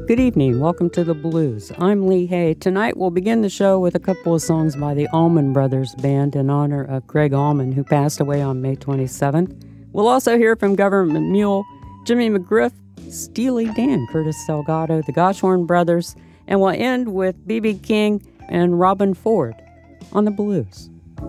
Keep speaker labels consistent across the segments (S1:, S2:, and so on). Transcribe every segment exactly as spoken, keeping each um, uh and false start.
S1: Good evening. Welcome to the Blues. I'm Lee Hay. Tonight we'll begin the show with a couple of songs by the Allman Brothers Band in honor of Greg Allman, who passed away on May twenty-seventh. We'll also hear from Government Mule, Jimmy McGriff, Steely Dan, Curtis Salgado, the Goshorn Brothers, and we'll end with B B King and Robin Ford on the Blues.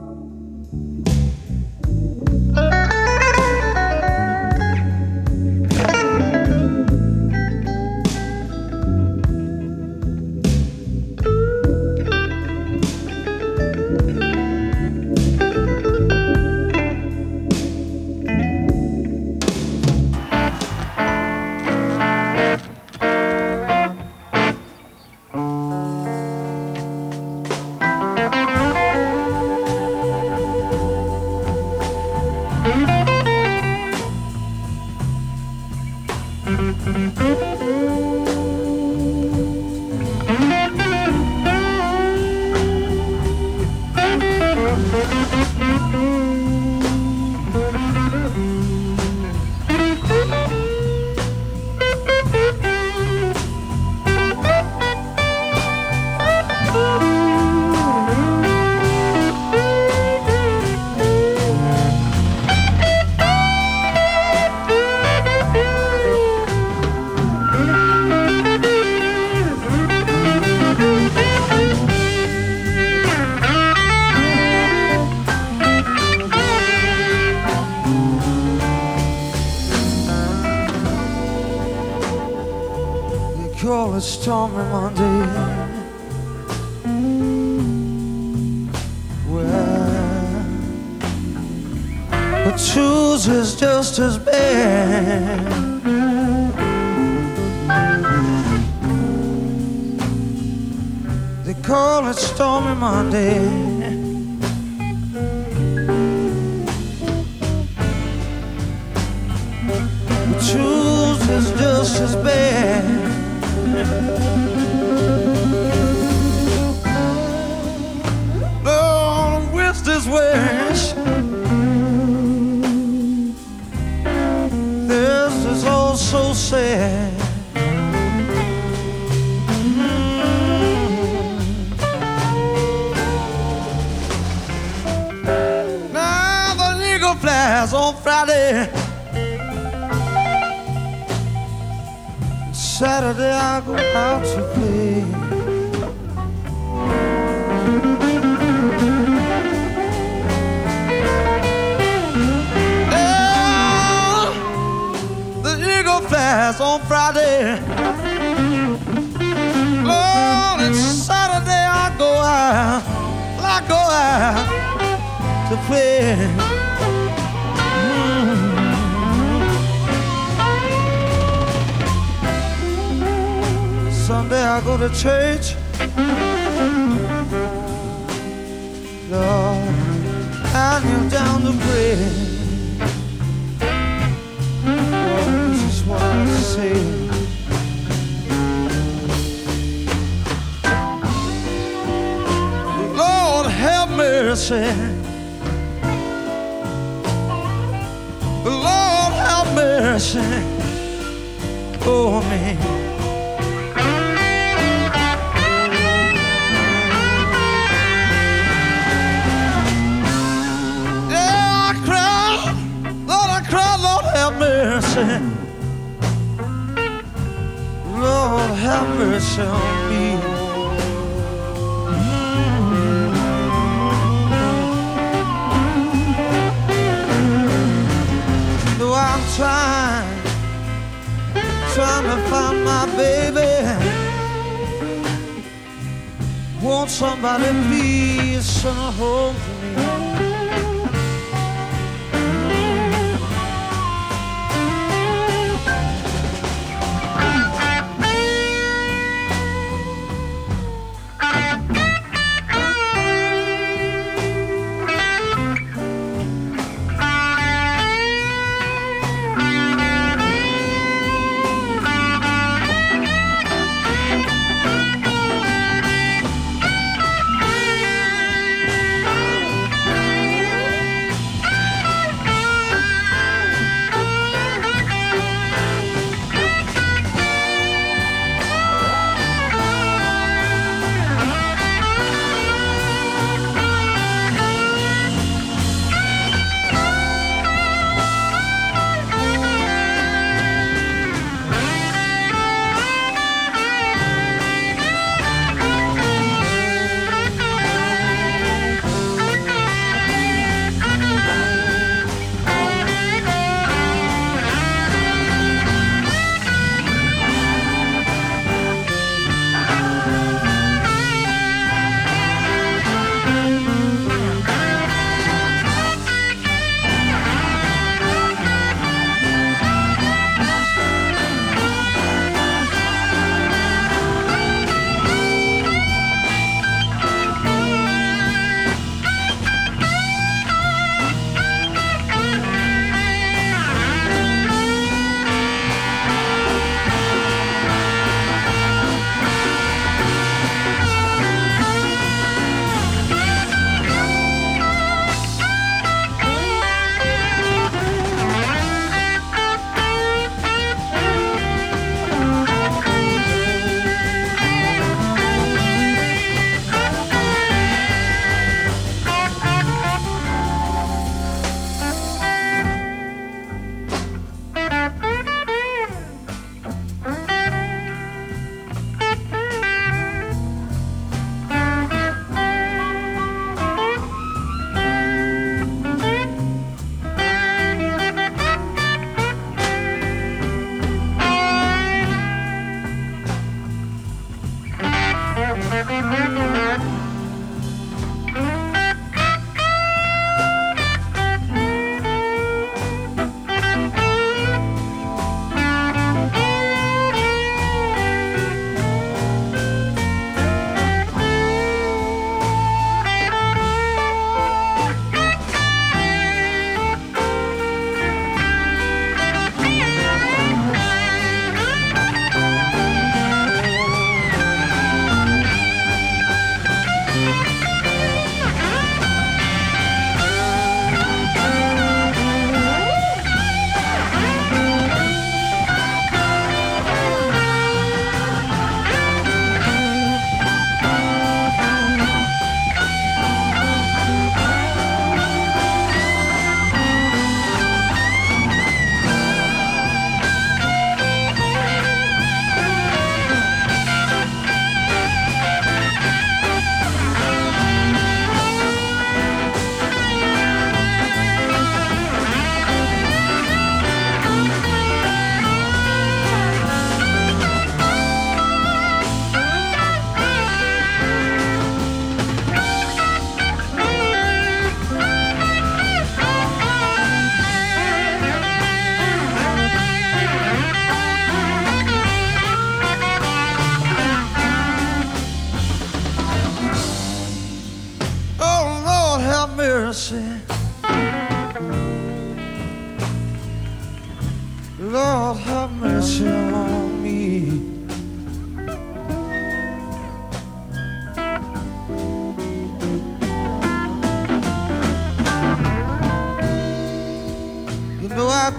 S2: Call it stormy Monday. Well, but Tuesday's just as bad. They call it stormy Monday. But Tuesday's just as bad. Lord, with this wish, this is all so sad. Mm. Now the eagle flies on Friday. Saturday I go out to play. Oh, the eagle flies on Friday. Lord, it's Saturday I go out, I go out to play. Sunday I go to church. Lord, I kneel down to pray. Lord, this is what I say. Lord, have mercy. Lord, have mercy for me. Lord, have mercy on me. Though I'm trying, trying to find my baby. Won't somebody please send her home to me?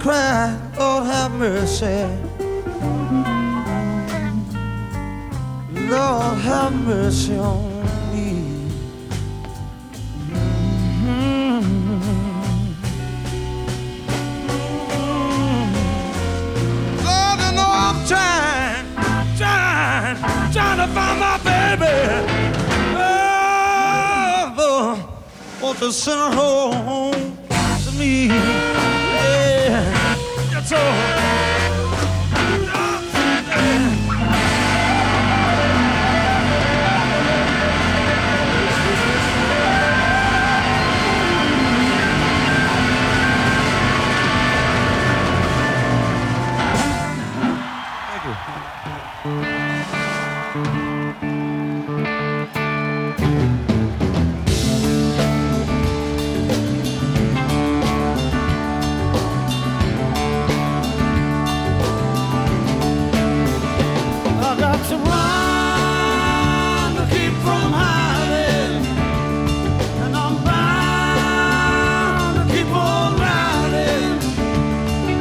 S2: cry, Lord have mercy. Lord have mercy on me. Mm-hmm. Lord, you know I'm trying, trying, trying to find my baby. Oh, want to send her home to me. Yeah, that's all.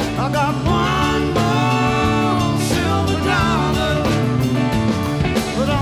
S2: But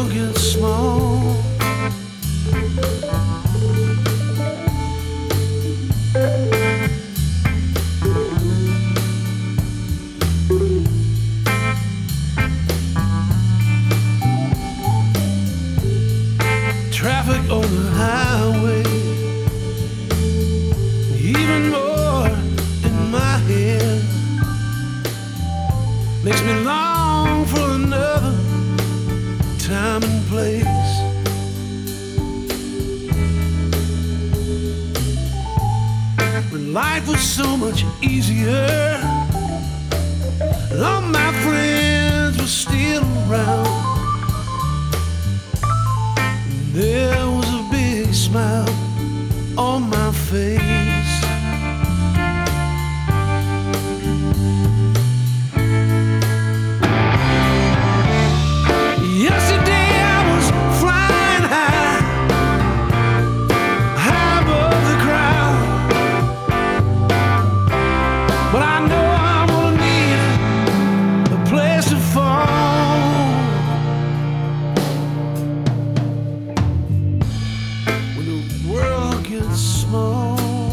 S2: world gets small, traffic on the highway, even more in my head, makes me long for another time and place. When life was so much easier, and all my friends were still around, there was a big smile on my face. Yesterday I was flying high, high above the crowd, but I know I'm gonna need a place to fall. When the world gets small,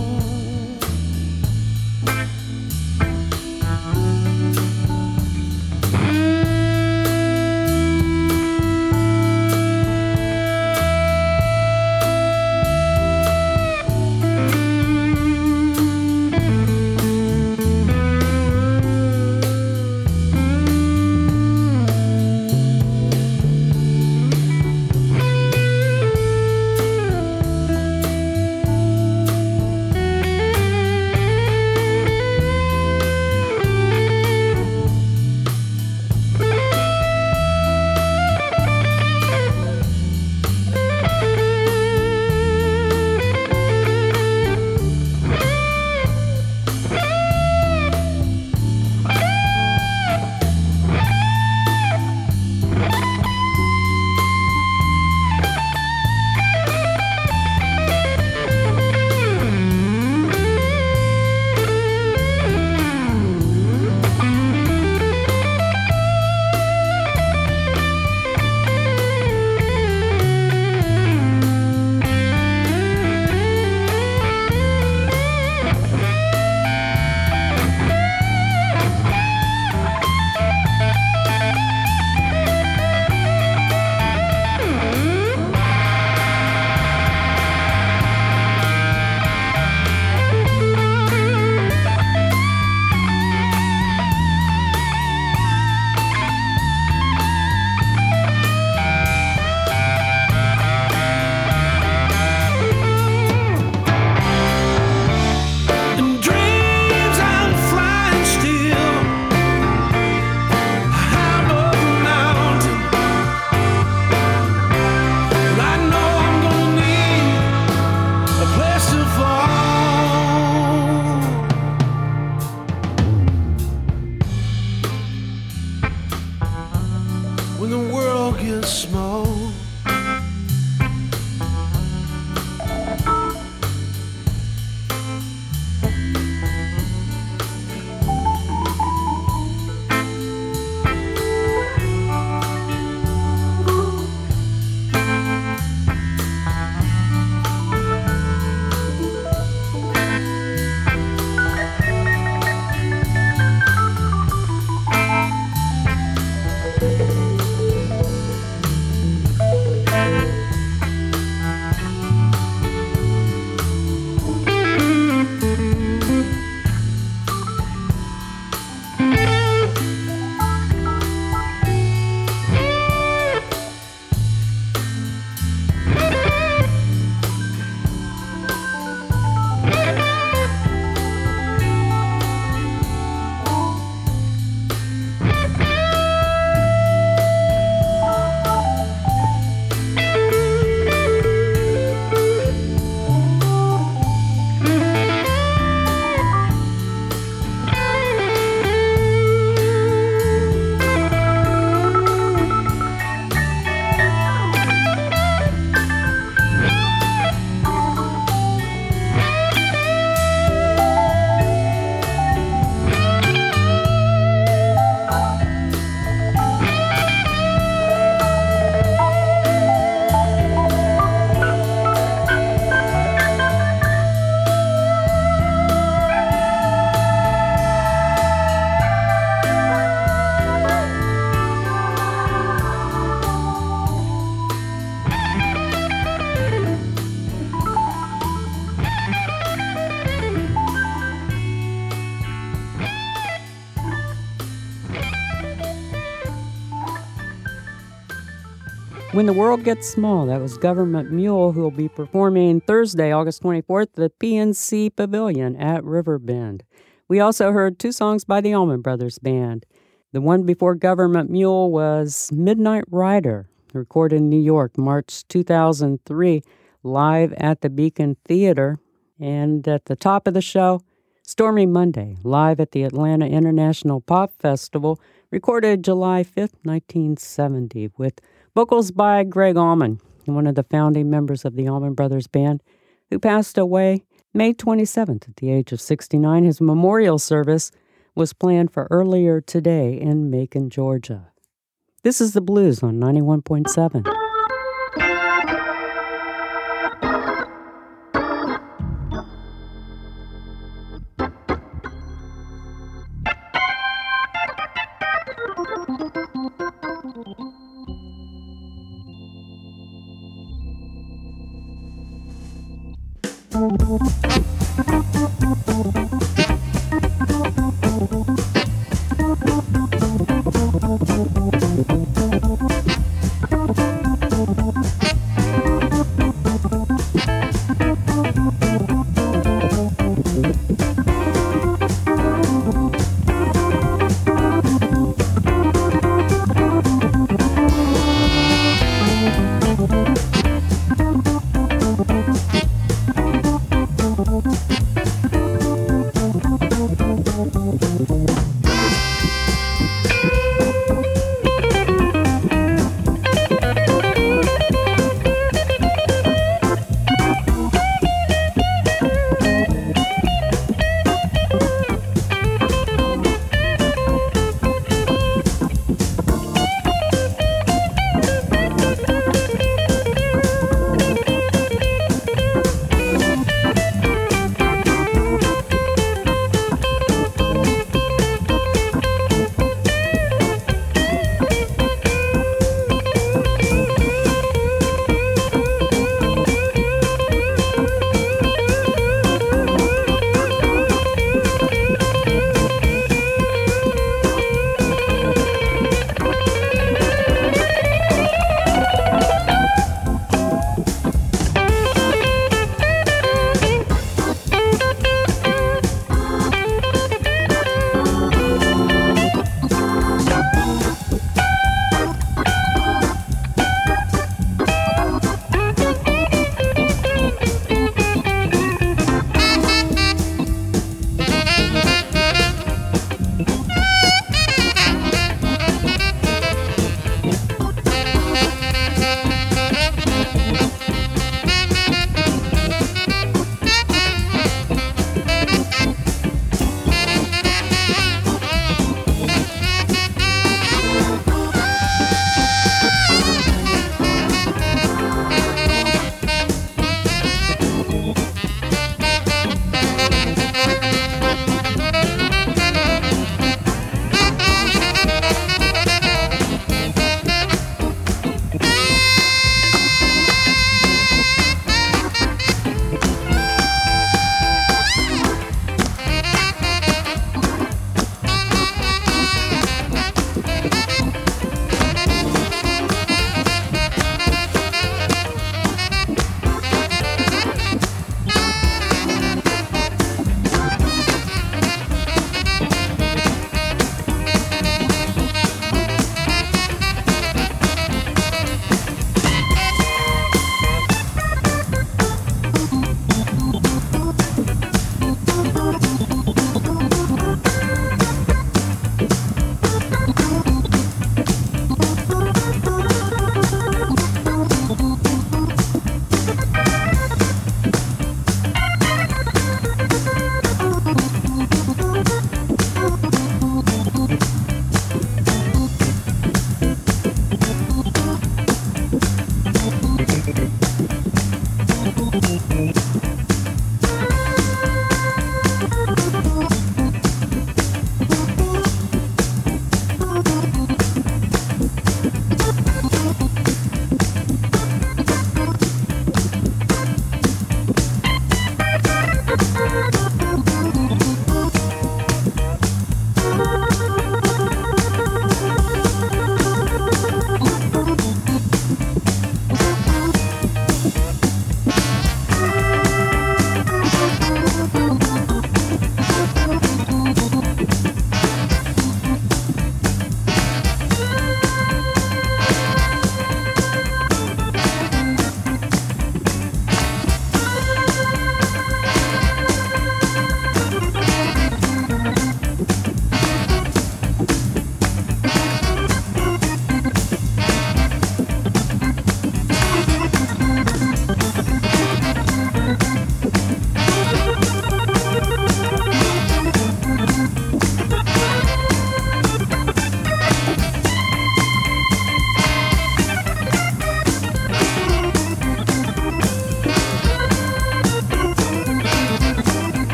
S2: when the world gets small.
S1: When the World Gets Small, that was Government Mule, who will be performing Thursday, August twenty-fourth, at the P N C Pavilion at Riverbend. We also heard two songs by the Allman Brothers Band. The one before Government Mule was Midnight Rider, recorded in New York, March two thousand three, live at the Beacon Theater. And at the top of the show, Stormy Monday, live at the Atlanta International Pop Festival, recorded July fifth, nineteen seventy, with vocals by Gregg Allman, one of the founding members of the Allman Brothers Band, who passed away May twenty-seventh at the age of sixty-nine. His memorial service was planned for earlier today in Macon, Georgia. This is The Blues on ninety-one point seven.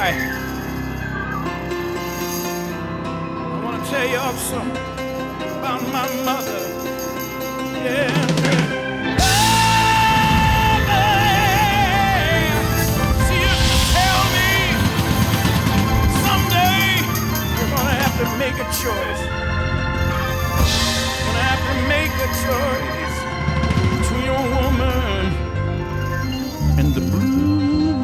S2: cry. I want to tell y'all something about my mother. Yeah. She used to tell me someday you're gonna have to make a choice. You're gonna have to make a choice between your woman and the blues.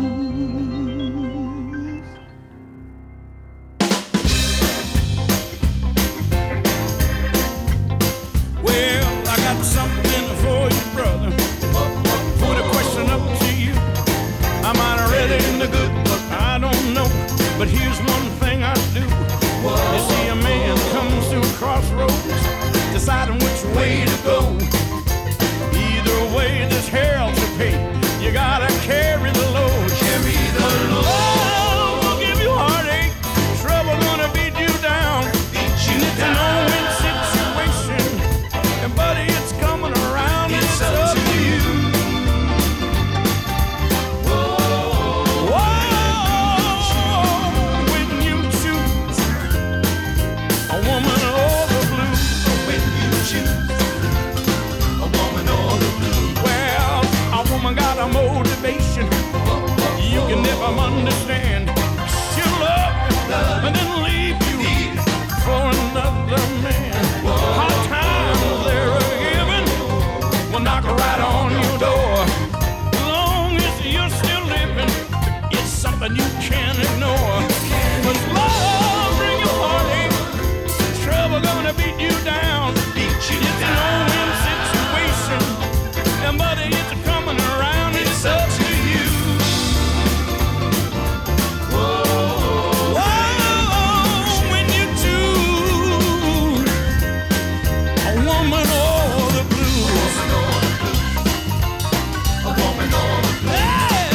S2: Well, I got something for you, brother. Put a question up to you. I might have read it in the good book, I don't know. But here's one thing I do. You see, a man comes to a crossroads, deciding which way to go. Either way, there's hell to pay. You gotta carry the load. Carry the load. Oh, will give you heartache. Trouble gonna beat you down. Beat you it's down. An no-win situation. And buddy, it's coming around. It's, it's up, up to you. Whoa. Whoa. When you choose a woman or the blues. When you choose a woman or the blues. Well, a woman got a motivation you can never understand. She'll love you and then leave you for another man. Hard times they're a given will knock right on your door. As long as you're still living, it's something you can't ignore. Cause love bring you heartache, trouble gonna beat you down. It's a no-win situation, and buddy, it's coming around. It's up to you. Whoa, when you choose a woman or the blues. A woman or the blues. Hey.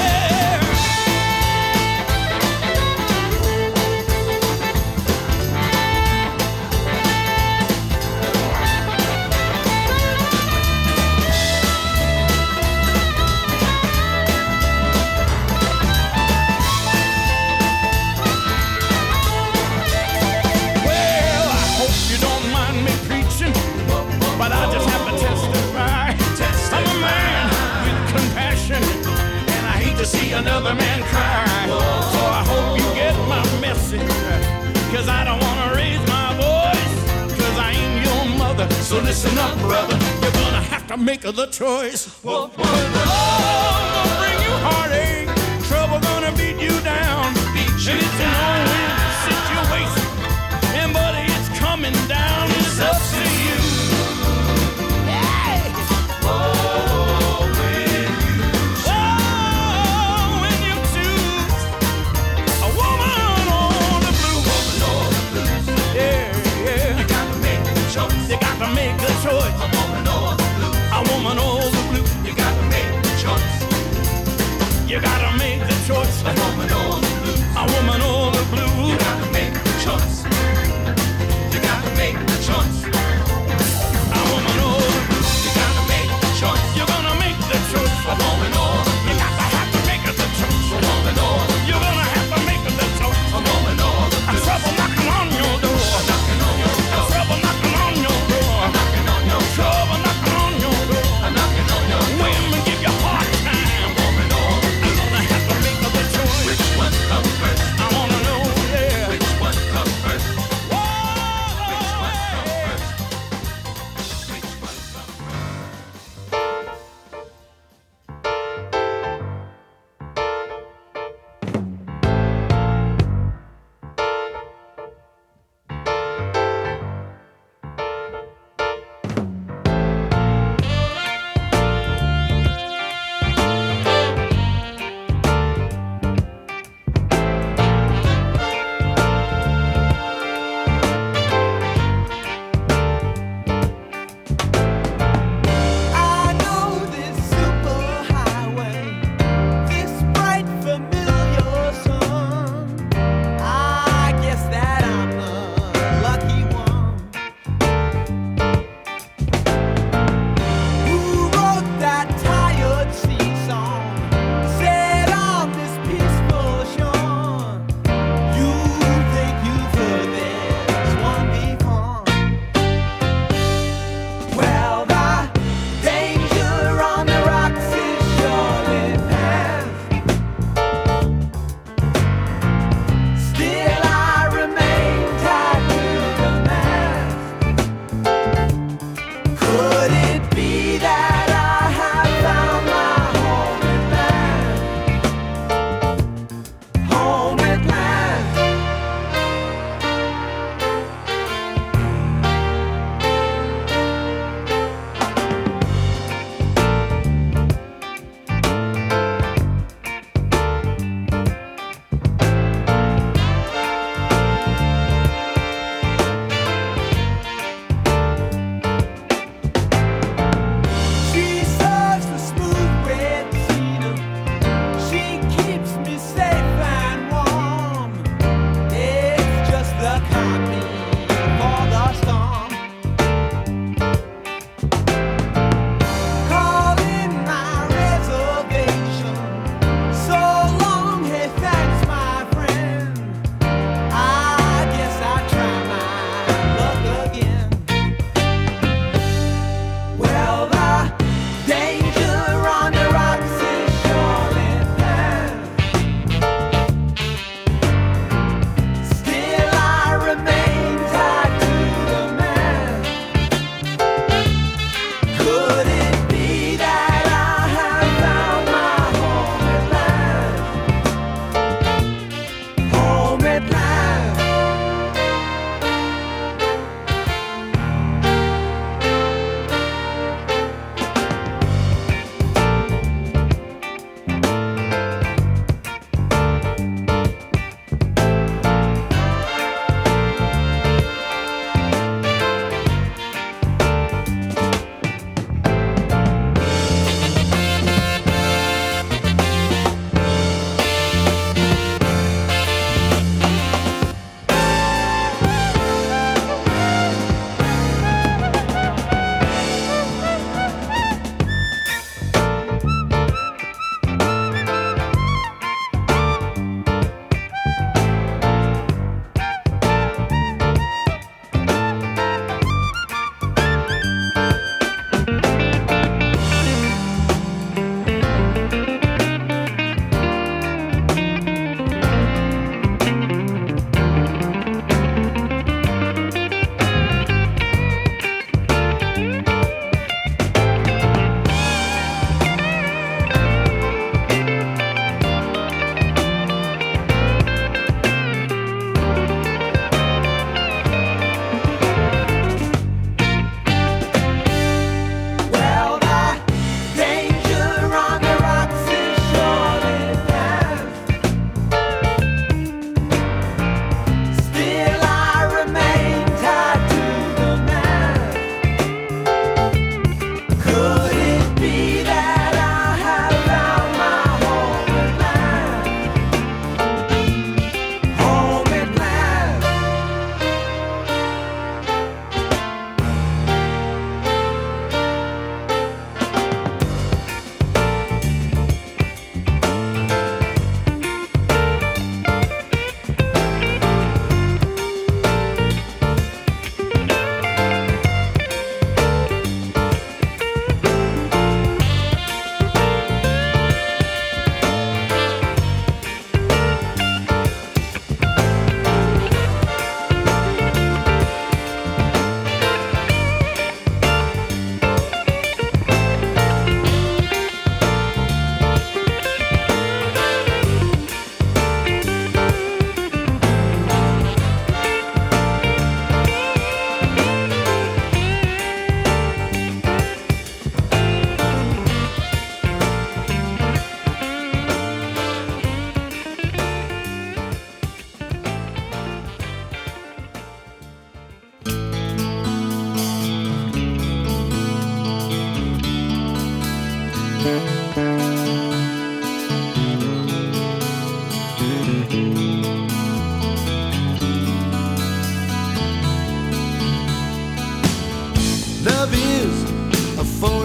S2: Well, I hope you don't mind me preaching, but I just have to testify. I'm a man with compassion, and I hate to see another man cry. So I hope you get my message, cause I don't want to raise my voice, cause I ain't your mother. So listen up, brother, you're gonna have to make the choice. Love gonna bring you heartache, trouble gonna beat you down. And it's an no-win situation, and buddy, it's coming down. It's up to you. Hey. Whoa, when you choose, oh, when you choose a woman or the blues. Yeah, yeah. You gotta make the choice. You got to make the choice. A woman or the blues. A woman or the blues. You gotta make the choice.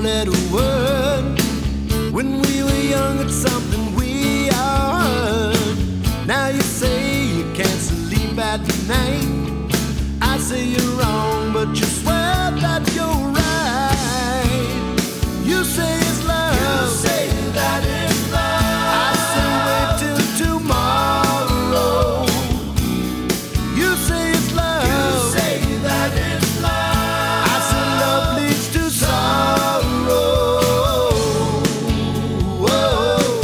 S3: said a word. When we were young, it's something we all heard. Now you say you can't sleep at night. I say you're wrong, but you swear that you're right. You say it's love. You say that it's love. I say wait till tomorrow. You say it's love. You say that it's love. I say love leads to sorrow. Whoa.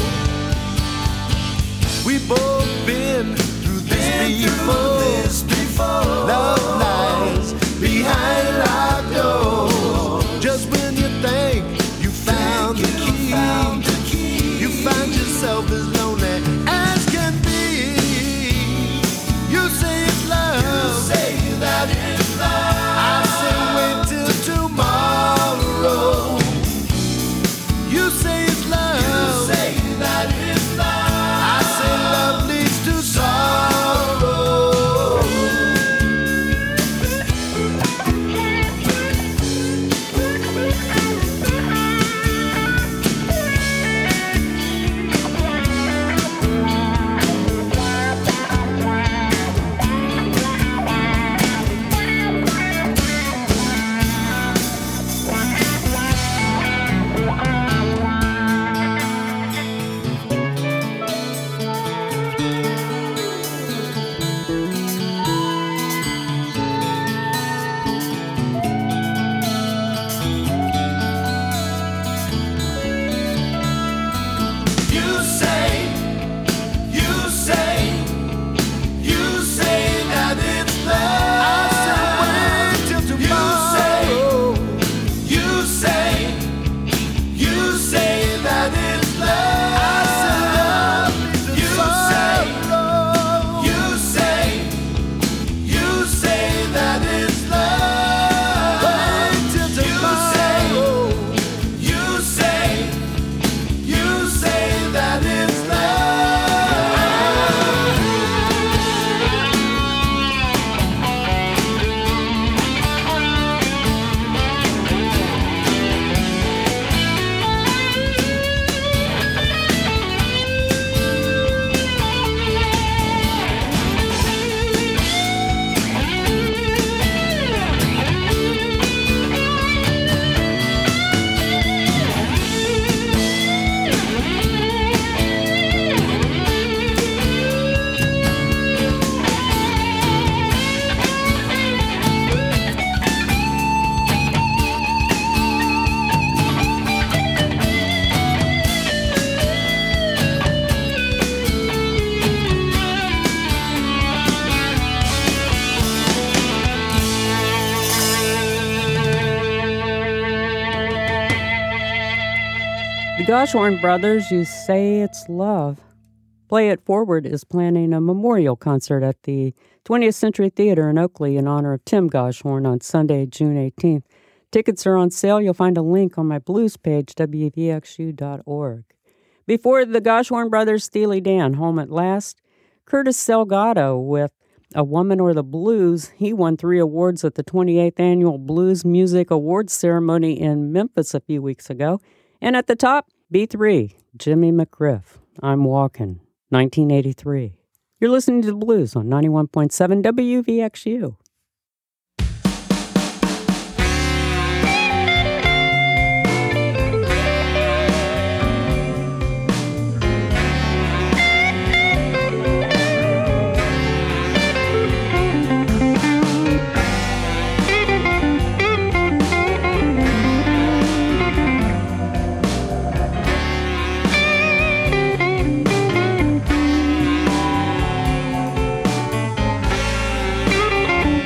S3: We both been through this been before. Through this before. Love lies behind our doors. Just when you think you found the key, found the key, you find yourself as lonely as can be. You say it's love. You say that it's love. I say wait till tomorrow. You say it's love. You say that it's love. I say love leads to sorrow. You say, you say, you say that it's love. I say wait till tomorrow. You say, you say that it's love. I say love. You say, you say, you say that it's love. Wait till tomorrow. You say, you say that it's love.
S1: The Goshorn Brothers, You Say It's Love. Play It Forward is planning a memorial concert at the twentieth Century Theater in Oakley in honor of Tim Goshorn on Sunday, June eighteenth. Tickets are on sale. You'll find a link on my blues page, w v x u dot org. Before the Goshorn Brothers, Steely Dan, home at last. Curtis Salgado with A Woman or the Blues. He won three awards at the twenty-eighth Annual Blues Music Awards ceremony in Memphis a few weeks ago. And at the top, B three, Jimmy McGriff, I'm Walking, nineteen eighty-three. You're listening to the Blues on ninety-one point seven W V X U.
S3: Thank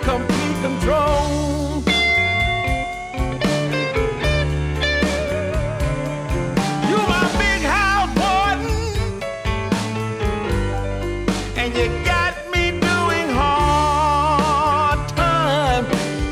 S2: complete control. You my big house warden, and you got me doing hard time.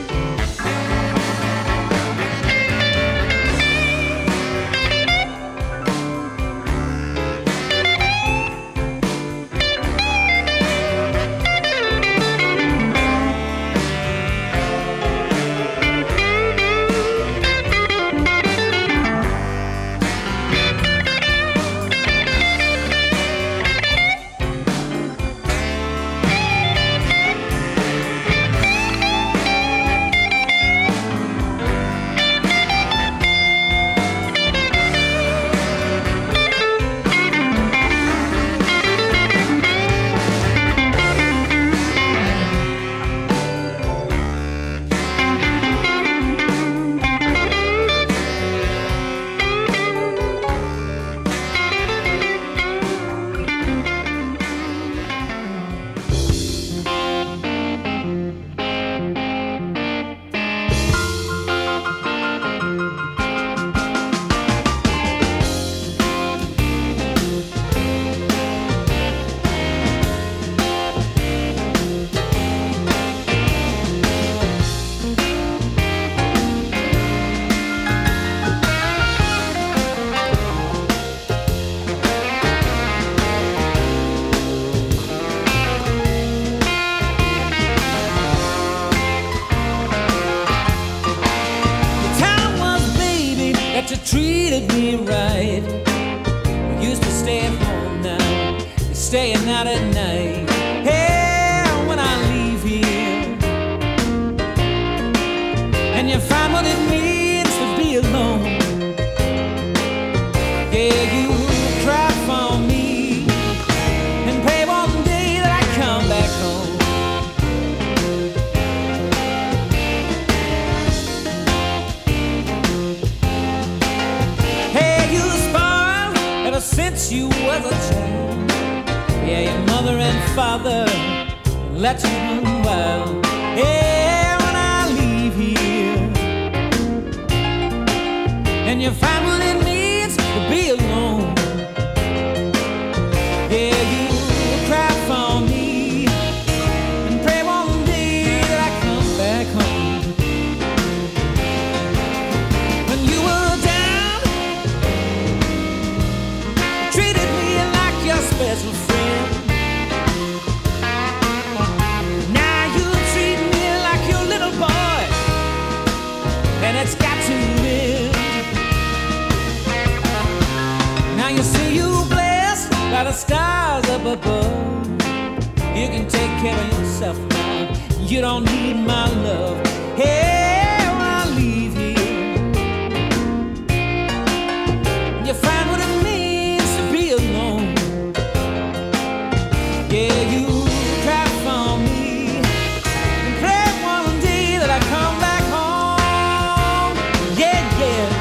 S2: Treated me right. We used to stay at home, now you're staying out at night. Hey, when I leave here, and you find what it means to be alone. Yeah, you cry for me and pray one day that I come back home. Since you was a child, yeah, your mother and father let you run wild. Yeah, when I leave here, and you find what it means to be alone. Yeah, you cry for me and pray one day that I come back home. When you were down, treated me like your special friend. Now you treat me like your little boy, and it's got to end. Now you see you blessed by the stars up above. You can take care of yourself now. You don't need my love. Hey, when I leave here, you find what it means to be alone. Yeah, you cry for me and pray one day that I come back home. Yeah, yeah.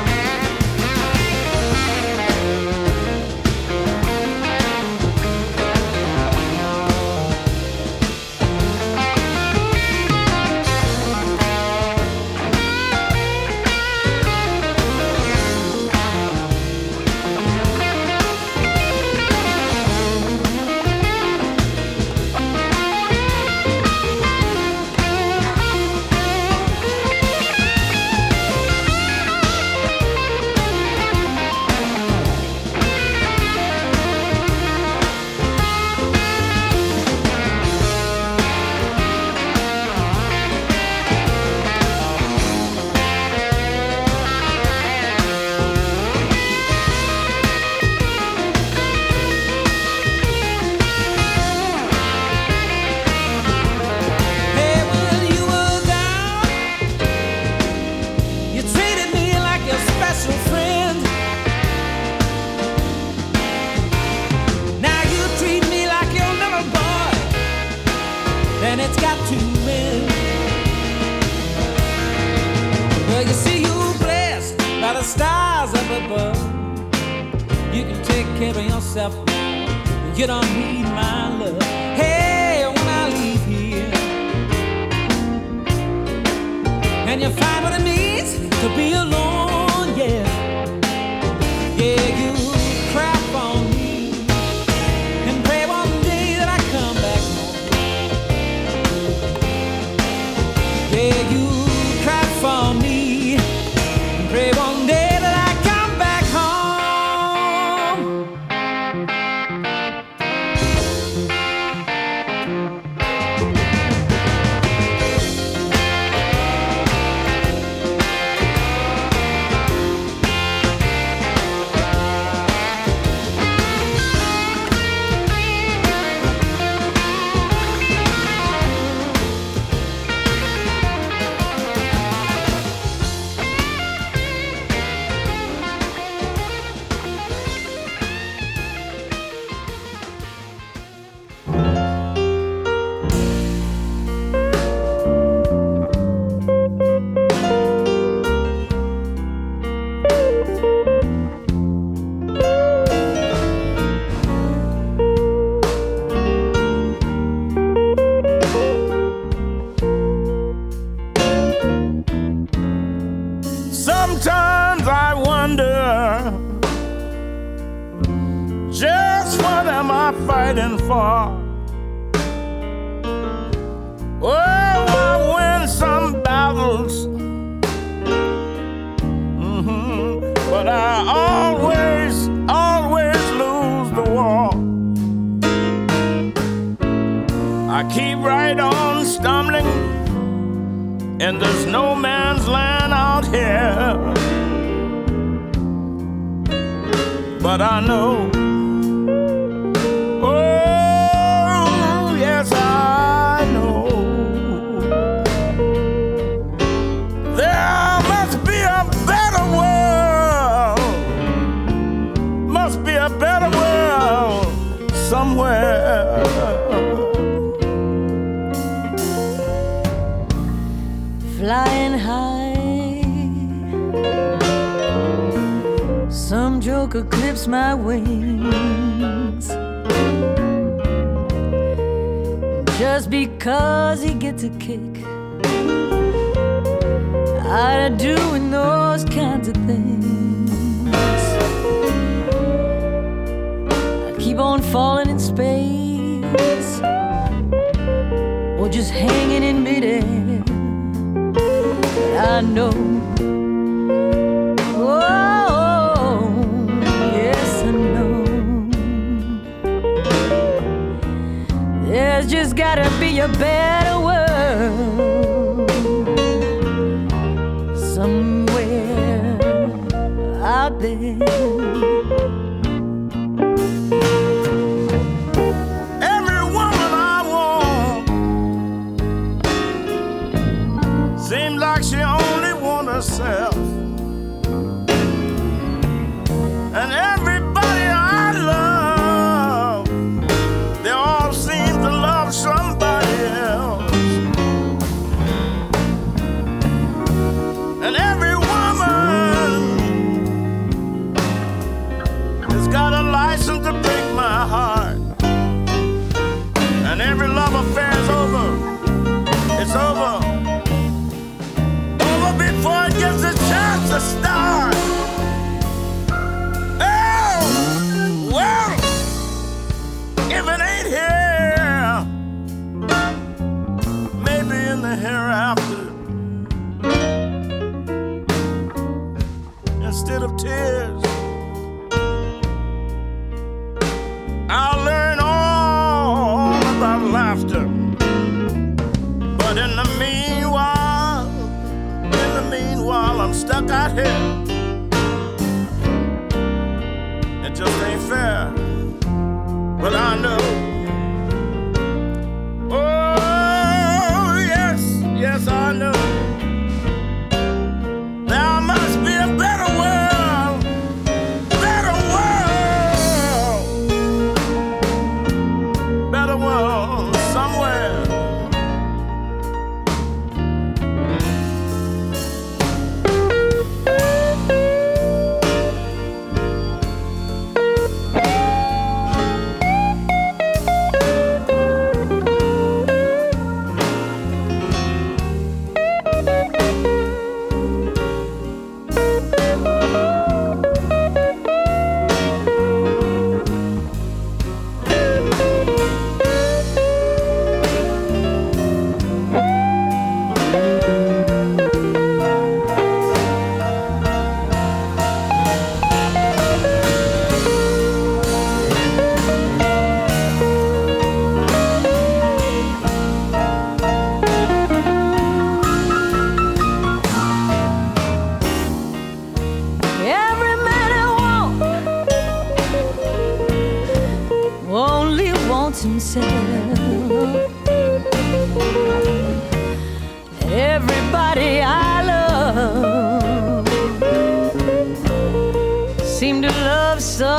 S2: And it's got to end. Well, you see, you're blessed by the stars up above. You can take care of yourself now. You don't need my love. Hey, when I leave here,
S4: Can you find what it means to be alone? Yeah, yeah, you crap on me and pray one day that I come back home. Yeah, you crap for me and pray one day that I come back home.
S2: Sometimes I wonder, just what am I fighting for? Oh, I win some battles, mm-hmm, but I always, always lose the war. I keep right on stumbling, and there's no man's land out here. But I know, oh, yes, I know, there must be a better world, must be a better world somewhere.
S4: Flying high, some joker clips my wings just because he gets a kick out of doing those kinds of things. I keep on falling in space or just hanging in midair. I know, oh, yes I know, there's just gotta be a better world somewhere out there.
S2: Every woman I want seems like she only wants herself, and everybody I love, they all seem to love somebody else. And every woman has got a license to break my heart, and every love affair's over. It's over before it gets a chance to start. Oh, well, if it ain't here, maybe in the hereafter, instead of tears, I'll learn all about laughter. But in the meanwhile, Meanwhile, I'm stuck out here. It just ain't fair, but I know. Oh, yes, yes, I know. There must be a better world, better world, better world somewhere.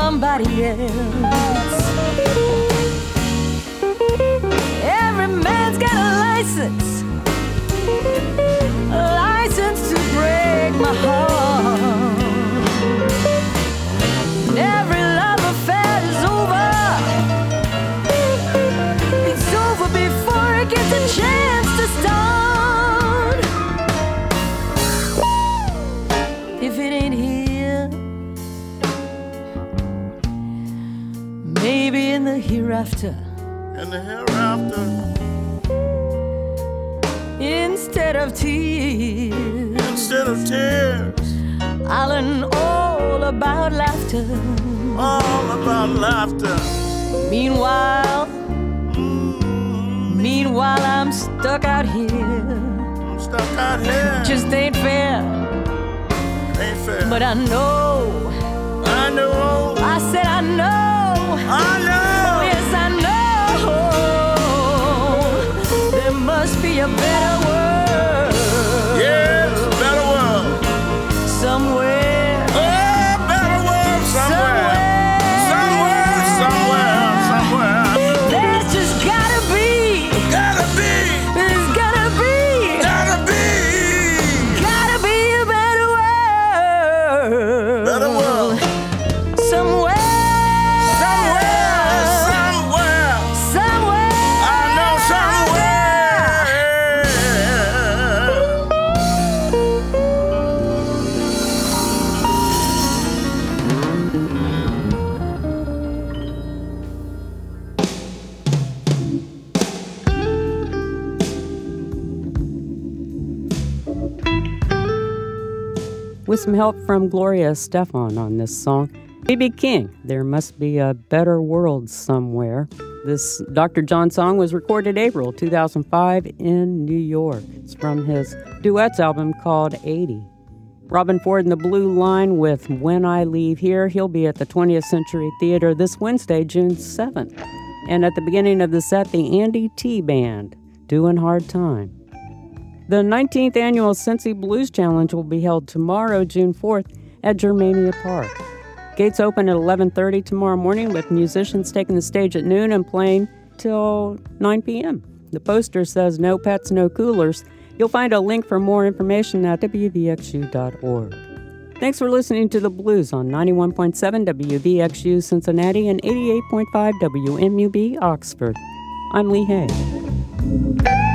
S5: somebody else. Every man's got a license, a license to break my heart. And every love affair is over. It's over before it gets a chance to start. If it ain't here, maybe in the hereafter.
S3: In the hereafter.
S5: Instead of tears,
S3: Instead of tears.
S5: I'll learn all about laughter.
S3: All about laughter.
S5: Meanwhile, meanwhile I'm stuck out here.
S3: I'm stuck out here.
S5: Just ain't fair.
S3: Ain't fair.
S5: But I know,
S3: I know.
S5: I said I know.
S3: I know.
S5: Oh yes, I know. There must be a better world.
S3: Yes, better world.
S5: Somewhere.
S3: Oh, better world somewhere. Somewhere, somewhere, somewhere.
S5: There's just gotta be.
S3: Gotta be.
S5: There's gotta be.
S3: Gotta be.
S5: Gotta be a better world.
S3: Better world.
S5: Somewhere.
S3: Somewhere, somewhere.
S5: Somewhere.
S3: I know somewhere.
S1: With some help from Gloria Estefan on this song. B B King, There Must Be a Better World Somewhere. This Doctor John song was recorded April two thousand five in New York. It's from his duets album called eighty. Robin Ford and the Blue Line with When I Leave Here. He'll be at the twentieth Century Theater this Wednesday, June seventh. And at the beginning of the set, the Andy T Band, Doing Hard Time. The nineteenth annual Cincy Blues Challenge will be held tomorrow, June fourth, at Germania Park. Gates open at eleven thirty tomorrow morning, with musicians taking the stage at noon and playing till nine p.m. The poster says no pets, no coolers. You'll find a link for more information at w v x u dot org. Thanks for listening to The Blues on ninety-one point seven W V X U Cincinnati and eighty-eight point five W M U B Oxford. I'm Lee Hay.